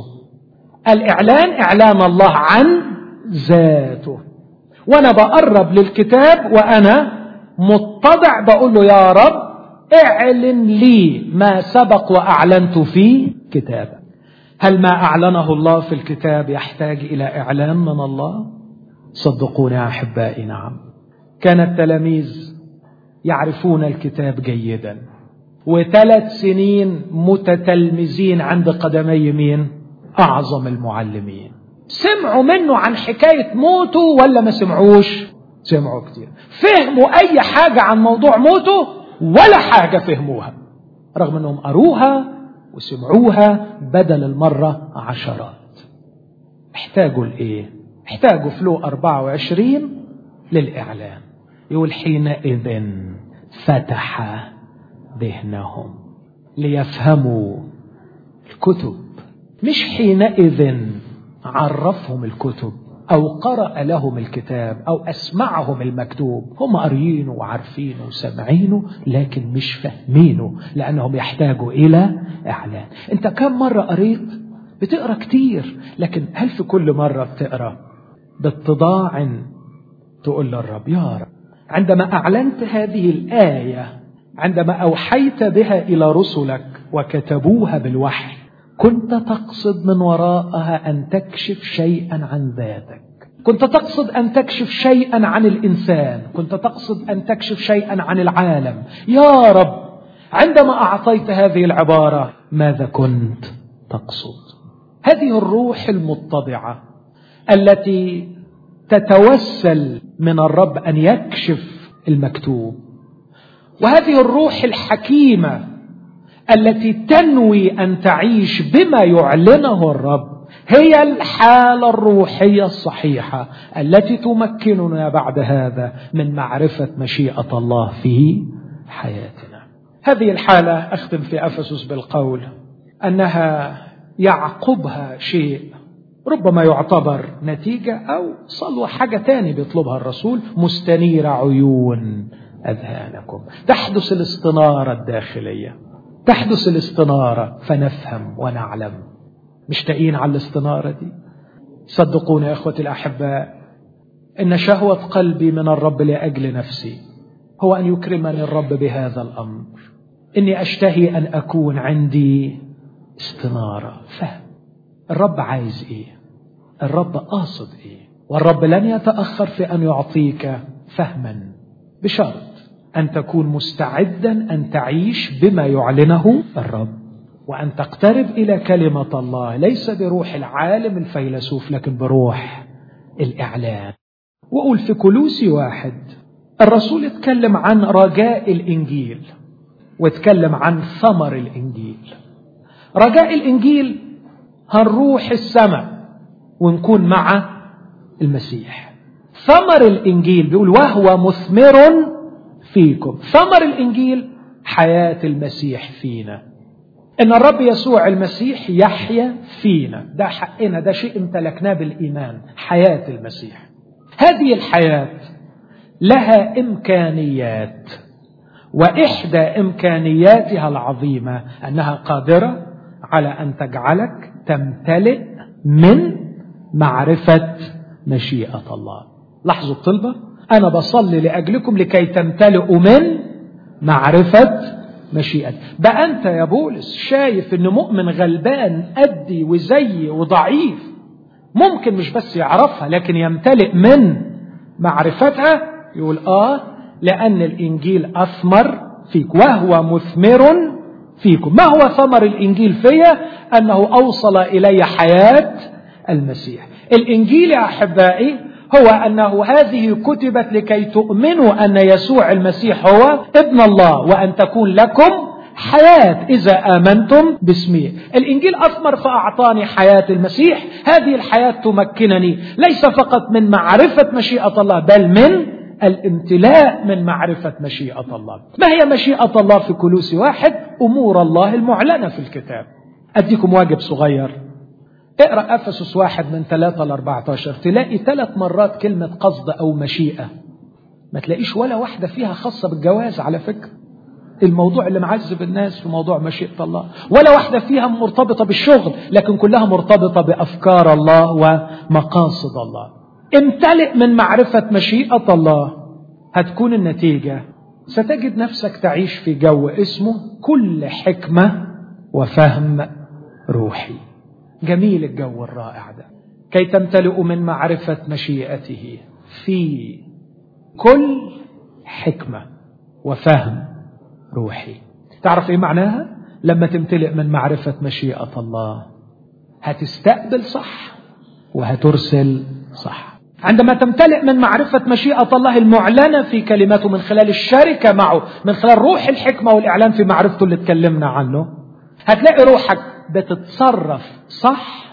الإعلان إعلان الله عن ذاته. وأنا بقرب للكتاب وأنا متضع بقول له يا رب اعلن لي ما سبق وأعلنت في كتابك. هل ما أعلنه الله في الكتاب يحتاج إلى إعلان من الله؟ صدقوني يا أحبائي، نعم. كان التلاميذ يعرفون الكتاب جيدا، و3 سنين متتلمذين عند قدمي مين؟ أعظم المعلمين. سمعوا منه عن حكاية موته ولا ما سمعوش؟ سمعوا كتير. فهموا أي حاجة عن موضوع موته؟ ولا حاجة فهموها، رغم أنهم قروها وسمعوها بدل المرة 10. احتاجوا لإيه؟ احتاجوا في لوقا 24 للإعلان. يقول حينئذ فتح ذهنهم ليفهموا الكتب. مش حينئذ عرفهم الكتب أو قرأ لهم الكتاب أو أسمعهم المكتوب. هم قاريينه وعارفينه وسمعينه لكن مش فاهمينه، لأنهم يحتاجوا إلى إعلان. أنت كم مرة قريت؟ بتقرأ كتير، لكن هل في كل مرة بتقرأ باتضاع تقول للرب يا رب عندما أعلنت هذه الآية، عندما أوحيت بها إلى رسلك وكتبوها بالوحي، كنت تقصد من وراءها أن تكشف شيئا عن ذاتك، كنت تقصد أن تكشف شيئا عن الإنسان، كنت تقصد أن تكشف شيئا عن العالم. يا رب عندما أعطيت هذه العبارة ماذا كنت تقصد؟ هذه الروح المتضعة التي تتوسل من الرب أن يكشف المكتوب، وهذه الروح الحكيمة التي تنوي أن تعيش بما يعلنه الرب هي الحالة الروحية الصحيحة التي تمكننا بعد هذا من معرفة مشيئة الله في حياتنا. هذه الحالة أختم في أفسس بالقول أنها يعقبها شيء ربما يعتبر نتيجة أو صلوة، حاجة تاني بيطلبها الرسول: مستنير عيون أذهانكم. تحدث الاستنارة الداخلية، تحدث الاستنارة فنفهم ونعلم. مشتاقين على الاستنارة دي؟ صدقوني يا أخوتي الأحباء، إن شهوة قلبي من الرب لأجل نفسي هو أن يكرمني الرب بهذا الأمر. إني أشتهي أن أكون عندي استنارة، فهم الرب عايز إيه، الرب قاصد إيه، والرب لن يتأخر في أن يعطيك فهما، بشرط أن تكون مستعدا أن تعيش بما يعلنه الرب، وأن تقترب إلى كلمة الله ليس بروح العالم الفيلسوف لكن بروح الإعلان. وقول في كولوسي 1 الرسول اتكلم عن رجاء الإنجيل واتكلم عن ثمر الإنجيل. رجاء الإنجيل هنروح السماء ونكون مع المسيح. ثمر الإنجيل بيقول وهو مثمر فيكم. ثمر الإنجيل حياة المسيح فينا، إن الرب يسوع المسيح يحيا فينا، ده حقنا، ده شيء امتلكناه بالإيمان، حياة المسيح. هذه الحياة لها إمكانيات، وإحدى إمكانياتها العظيمة أنها قادرة على أن تجعلك تمتلئ من معرفة مشيئة الله. لاحظوا الطلبة، أنا بصلي لأجلكم لكي تمتلئوا من معرفة مشيئة. بقى أنت يا بولس شايف أنه مؤمن غلبان أدي وزي وضعيف ممكن مش بس يعرفها لكن يمتلئ من معرفتها؟ يقول لأن الإنجيل أثمر فيك وهو مثمر فيكم. ما هو ثمر الإنجيل فيا؟ أنه أوصل إلي حياة المسيح. الإنجيل يا أحبائي هو أنه هذه كتبت لكي تؤمنوا أن يسوع المسيح هو ابن الله وأن تكون لكم حياة إذا آمنتم باسمه. الإنجيل أثمر فأعطاني حياة المسيح. هذه الحياة تمكنني ليس فقط من معرفة مشيئة الله بل من الامتلاء من معرفة مشيئة الله. ما هي مشيئة الله في كولوسي 1؟ أمور الله المعلنة في الكتاب. أديكم واجب صغير، اقرأ أفسس 1 من 3 ل 14 تلاقي 3 مرات كلمة قصد أو مشيئة، ما تلاقيش ولا واحدة فيها خاصة بالجواز على فكرة، الموضوع اللي معذب الناس في موضوع مشيئة الله، ولا واحدة فيها مرتبطة بالشغل لكن كلها مرتبطة بأفكار الله ومقاصد الله. امتلئ من معرفة مشيئة الله، هتكون النتيجة ستجد نفسك تعيش في جو اسمه كل حكمة وفهم روحي. جميل الجو الرائع ده، كي تمتلئوا من معرفة مشيئته في كل حكمة وفهم روحي. تعرف ايه معناها؟ لما تمتلئ من معرفة مشيئة الله هتستقبل صح وهترسل صح. عندما تمتلئ من معرفة مشيئة الله المعلنة في كلماته من خلال الشركة معه، من خلال روح الحكمة والإعلان في معرفته اللي اتكلمنا عنه، هتلاقي روحك بتتصرف صح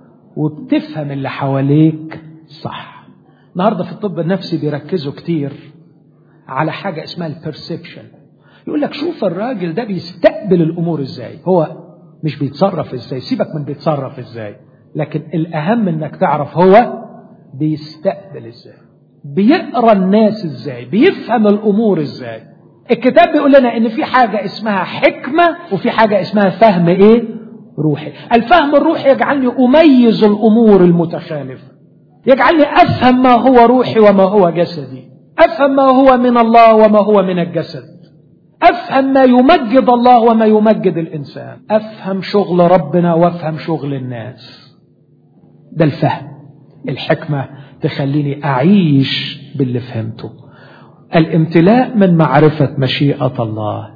وبتفهم اللي حواليك صح. النهاردة في الطب النفسي بيركزوا كتير على حاجة اسمها البرسبشن. يقول لك شوف الراجل ده بيستقبل الأمور ازاي، هو مش بيتصرف ازاي، سيبك من بيتصرف ازاي، لكن الأهم انك تعرف هو بيستقبل ازاي، بيقرأ الناس ازاي، بيفهم الأمور ازاي. الكتاب بيقول لنا ان في حاجة اسمها حكمة وفي حاجة اسمها فهم روحي. الفهم الروحي يجعلني أميز الأمور المتخالفة، يجعلني أفهم ما هو روحي وما هو جسدي، أفهم ما هو من الله وما هو من الجسد، أفهم ما يمجد الله وما يمجد الإنسان، أفهم شغل ربنا وأفهم شغل الناس. ده الفهم. الحكمة تخليني أعيش باللي فهمته. الامتلاء من معرفة مشيئة الله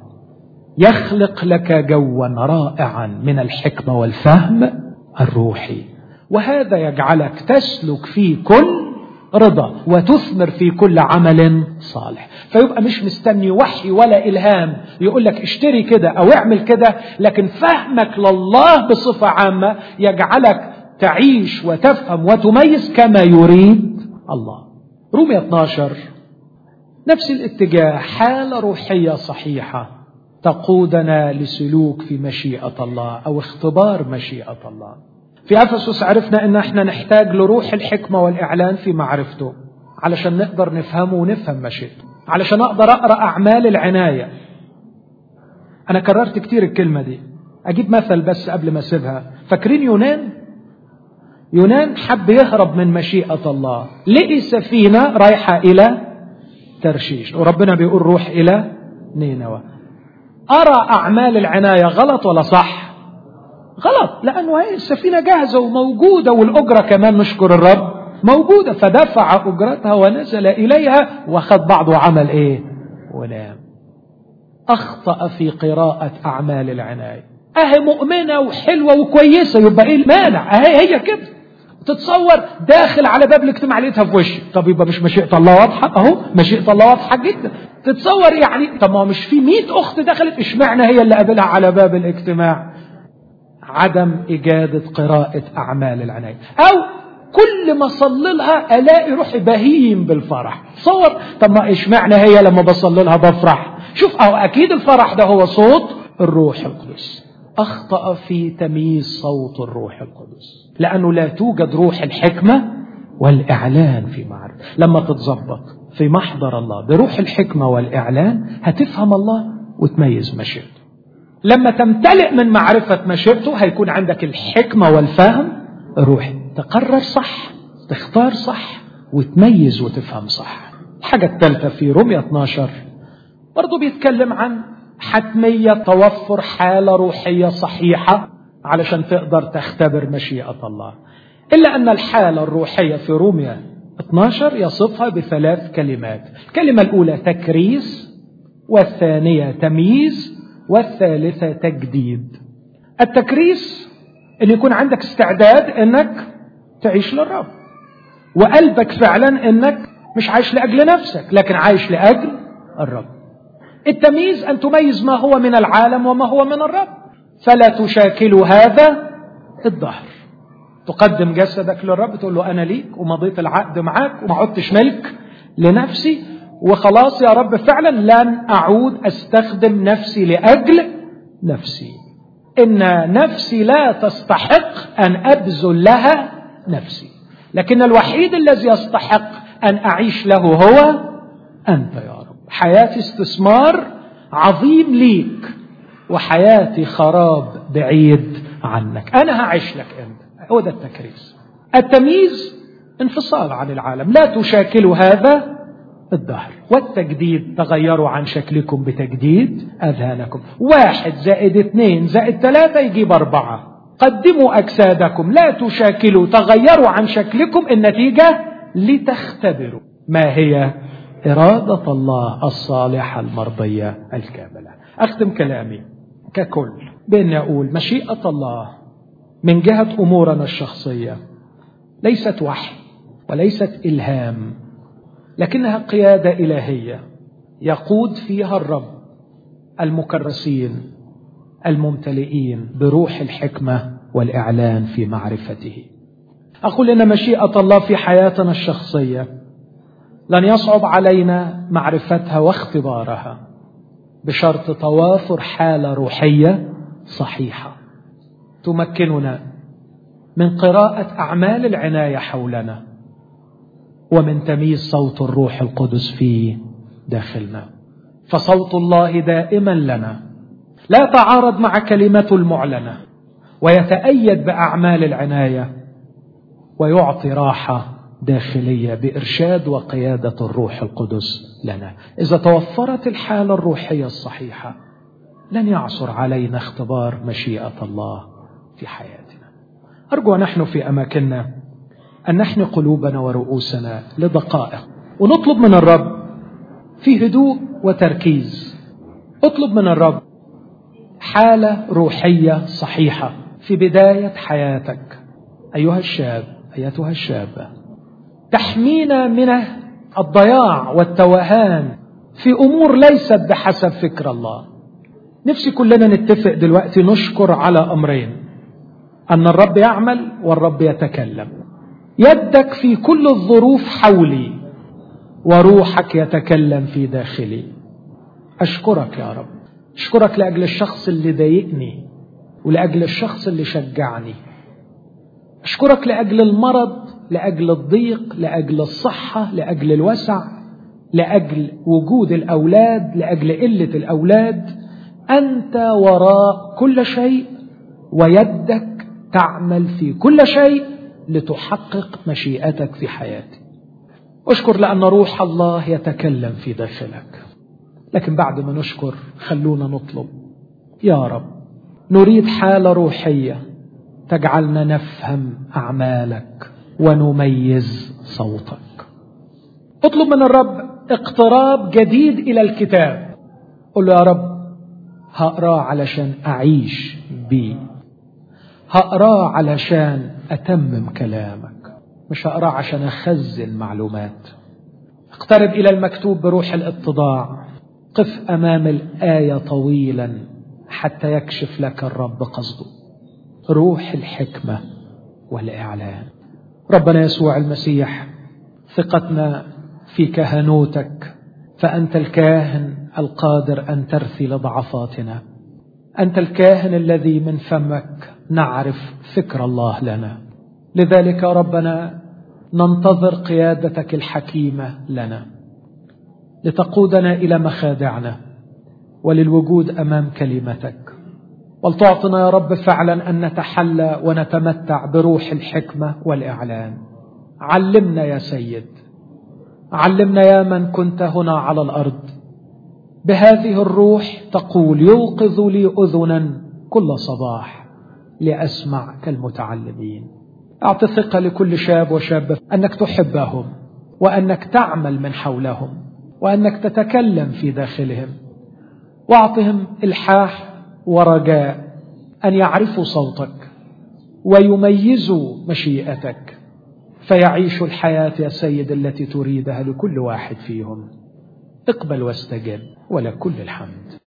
يخلق لك جوا رائعا من الحكمة والفهم الروحي، وهذا يجعلك تسلك في كل رضا وتثمر في كل عمل صالح. فيبقى مش مستني وحي ولا إلهام يقول لك اشتري كده أو اعمل كده، لكن فهمك لله بصفة عامة يجعلك تعيش وتفهم وتميز كما يريد الله. رومية 12 نفس الاتجاه، حالة روحية صحيحة تقودنا لسلوك في مشيئة الله أو اختبار مشيئة الله. في أفسس عرفنا أن احنا نحتاج لروح الحكمة والإعلان في معرفته علشان نقدر نفهمه ونفهم مشيئته، علشان أقدر أقرأ أعمال العناية. أنا كررت كتير الكلمة دي، أجيب مثل بس قبل ما أسيبها. فاكرين يونان حب يهرب من مشيئة الله، لقي سفينة رايحة إلى ترشيش وربنا بيقول روح إلى نينوى. أرى أعمال العناية غلط ولا صح؟ غلط، لأنه هي السفينة جاهزة وموجودة والأجرة كمان نشكر الرب موجودة، فدفع أجرتها ونزل إليها وخد بعضه وعمل إيه؟ ونام. أخطأ في قراءة أعمال العناية. أهي مؤمنة وحلوة وكويسة، يبقى إيه المانع؟ هي كده تتصور داخل على باب الاجتماع لقيتها في وشي، طب يبقى مش مشيئة الله واضحة؟ أهو مشيئة الله واضحة جدا. تتصور يعني طب ما مش في 100 أخت دخلت، اشمعنى هي اللي قابلها على باب الاجتماع؟ عدم إجادة قراءة أعمال العناية. أو كل ما صلي لها ألاقي روحي بهيم بالفرح. تصور طب ما اشمعنى هي لما بصلي لها بفرح؟ شوف أهو أكيد الفرح ده هو صوت الروح القدس. أخطأ في تمييز صوت الروح القدس، لأنه لا توجد روح الحكمة والإعلان في معرفة. لما تتظبط في محضر الله بروح الحكمة والإعلان هتفهم الله وتميز مشيئته. لما تمتلئ من معرفة مشيئته هيكون عندك الحكمة والفهم الروحي، تقرر صح، تختار صح، وتميز وتفهم صح. الحاجة الثالثة في رومية 12 برضو بيتكلم عن حتمية توفر حالة روحية صحيحة علشان تقدر تختبر مشيئة الله. إلا أن الحالة الروحية في رومية 12 يصفها ب3 كلمات. الكلمة الأولى تكريس، والثانية تمييز، والثالثة تجديد. التكريس أن يكون عندك استعداد أنك تعيش للرب، وقلبك فعلا أنك مش عايش لأجل نفسك لكن عايش لأجل الرب. التمييز أن تميز ما هو من العالم وما هو من الرب، فلا تشاكل هذا الدهر. تقدم جسدك للرب، تقول له أنا ليك ومضيت العقد معاك وما عدتش ملك لنفسي، وخلاص يا رب فعلا لن أعود أستخدم نفسي لأجل نفسي. إن نفسي لا تستحق أن أبذل لها نفسي، لكن الوحيد الذي يستحق أن أعيش له هو أنت يا رب. حياتي استثمار عظيم ليك، وحياتي خراب بعيد عنك. أنا هعيش لك أنت. هو ده التكريس. التمييز انفصال عن العالم، لا تشاكلوا هذا الدهر. والتجديد تغيروا عن شكلكم بتجديد أذهانكم. 1 زائد 2 زائد 3 يجيب 4. قدموا أجسادكم، لا تشاكلوا، تغيروا عن شكلكم. النتيجة لتختبروا ما هي إرادة الله الصالحة المرضية الكاملة. أختم كلامي ككل بأن أقول مشيئة الله من جهة أمورنا الشخصية ليست وحي وليست إلهام، لكنها قيادة إلهية يقود فيها الرب المكرسين الممتلئين بروح الحكمة والإعلان في معرفته. أقول إن مشيئة الله في حياتنا الشخصية لن يصعب علينا معرفتها واختبارها بشرط توافر حالة روحية صحيحة تمكننا من قراءة أعمال العناية حولنا ومن تمييز صوت الروح القدس في داخلنا. فصوت الله دائما لنا لا تعارض مع كلمته المعلنة، ويتأيد بأعمال العناية ويعطي راحة داخلية بإرشاد وقيادة الروح القدس لنا. إذا توفرت الحالة الروحية الصحيحة لن يعثر علينا اختبار مشيئة الله في حياتنا. أرجو نحن في أماكننا أن نحن قلوبنا ورؤوسنا لدقائق ونطلب من الرب في هدوء وتركيز. اطلب من الرب حالة روحية صحيحة في بداية حياتك أيها الشاب، أيتها الشابة. تحمينا من الضياع والتوهان في أمور ليست بحسب فكر الله. نفسي كلنا نتفق دلوقتي نشكر على أمرين: أن الرب يعمل والرب يتكلم. يدك في كل الظروف حولي وروحك يتكلم في داخلي. أشكرك يا رب، أشكرك لأجل الشخص اللي ضايقني ولأجل الشخص اللي شجعني. أشكرك لأجل المرض، لأجل الضيق، لأجل الصحة، لأجل الوسع، لأجل وجود الأولاد، لأجل قلة الأولاد. أنت وراء كل شيء ويدك تعمل في كل شيء لتحقق مشيئتك في حياتي. أشكر لأن روح الله يتكلم في داخلك. لكن بعد ما نشكر خلونا نطلب: يا رب نريد حالة روحية تجعلنا نفهم أعمالك ونميز صوتك. اطلب من الرب اقتراب جديد إلى الكتاب. قل له: يا رب هقراه علشان أعيش بيه، هقراه علشان أتمم كلامك، مش هقراه عشان أخزن معلومات. اقترب إلى المكتوب بروح الاتضاع. قف أمام الآية طويلا حتى يكشف لك الرب قصده. روح الحكمة والإعلان. ربنا يسوع المسيح، ثقتنا في كهنوتك، فأنت الكاهن القادر أن ترثي لضعفاتنا. أنت الكاهن الذي من فمك نعرف فكر الله لنا. لذلك ربنا ننتظر قيادتك الحكيمة لنا لتقودنا إلى مخادعنا وللوجود أمام كلمتك، ولتعطنا يا رب فعلا أن نتحلى ونتمتع بروح الحكمة والإعلان. علمنا يا سيد، علمنا يا من كنت هنا على الأرض. بهذه الروح تقول: يوقظ لي أذنا كل صباح لأسمع كالمتعلمين. أعطي ثقة لكل شاب وشابة أنك تحبهم، وأنك تعمل من حولهم، وأنك تتكلم في داخلهم. واعطهم إلحاح ورجاء أن يعرفوا صوتك ويميزوا مشيئتك، فيعيشوا الحياة يا سيد التي تريدها لكل واحد فيهم. اقبل واستجب ولكل الحمد.